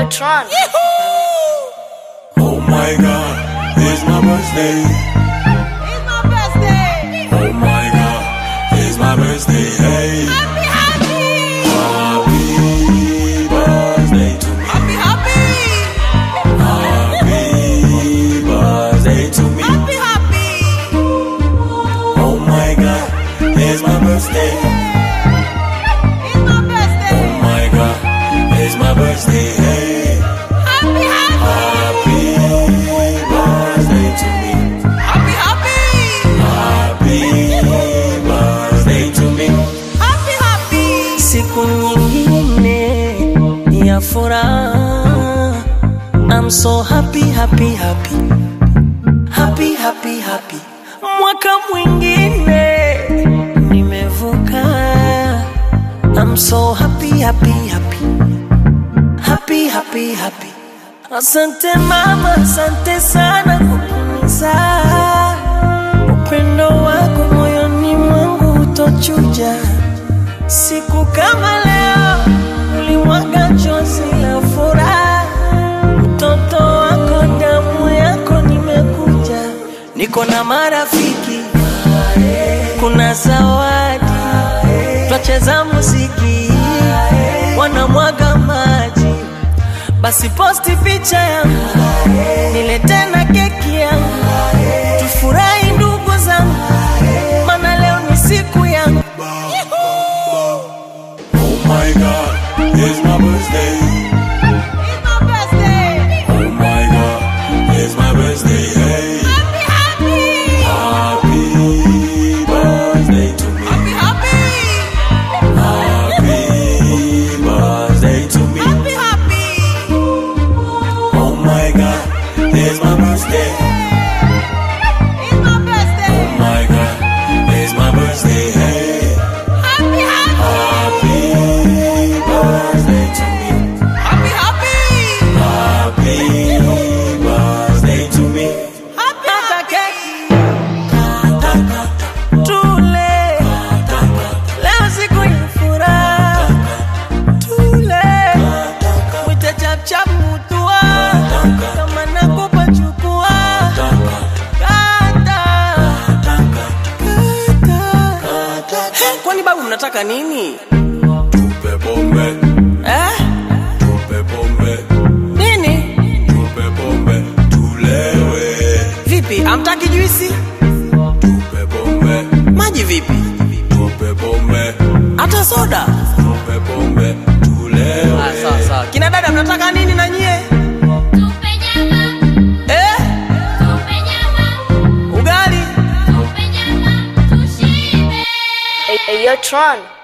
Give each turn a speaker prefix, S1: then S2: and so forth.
S1: Tron.
S2: Oh my God, it's my birthday.
S1: It's my birthday.
S2: Oh my God, it's my birthday. Hey,
S1: Happy, happy.
S2: happy birthday to me.
S1: Happy, happy.
S2: Happy birthday to me.
S1: Happy, happy.
S2: Oh my God, it's my birthday.
S1: It's my birthday.
S2: Oh my God, it's my birthday. Hey,
S1: Happy, happy.
S2: happy birthday to me.
S1: Happy, happy.
S2: Happy birthday to me.
S1: Happy, happy.
S3: Siku nyingine ya furaha, I'm so happy, happy, happy. Happy, happy, happy. Mwaka mwingine nimevuka, I'm so happy, happy, happy. Happy, happy, happy. Asante mama, asante sana kwa kunizaa. Upendo wako moyoni mwangu utochuja. Siku kama leo ulimwaga chozi la furaha. Mtoto wako damu yako nimekuja. Niko na marafiki, kuna zawadi, twacheza muziki, wanamwaga maji. Basi posti picha yangu, nilete na keki yangu, tufurahi ndugu zangu, maana leo ni siku yangu.
S2: Oh my God, it's my birthday.
S1: It's my birthday.
S2: Oh my God, it's my birthday. Hey,
S1: Happy, happy.
S2: happy birthday to me.
S1: Happy, happy.
S2: Happy birthday to me.
S1: Happy, happy.
S2: Oh my God, it's my birthday.
S1: It's my birthday.
S2: Oh my God, it's my birthday. Hey,
S1: Happy, happy.
S2: happy birthday to me.
S1: Happy, happy.
S2: Happy birthday to me.
S1: Happy,
S3: Kata
S1: happy.
S3: keki, tule, leo siku ya furaha. Tule, mwite chap chap mutua, kama nakupa chukua. Kata, kata. Kwani babu mnataka nini?
S2: Tupe pombe,
S3: Eh?
S2: pombe,
S3: Nini?
S2: tupe pombe, tulewe.
S3: Vipi, amtaki juisi?
S2: Tupe pombe,
S3: Maji vipi?
S2: tupe pombe,
S3: Hata soda?
S2: tupe pombe, tulewe.
S3: Sawa sawa. Kina dada mnataka nini na nyie?
S4: Tupe nyama,
S3: Eh?
S4: tupe nyama,
S3: Ugali?
S4: tupe nyama, tushibe.
S1: Hey, Tron.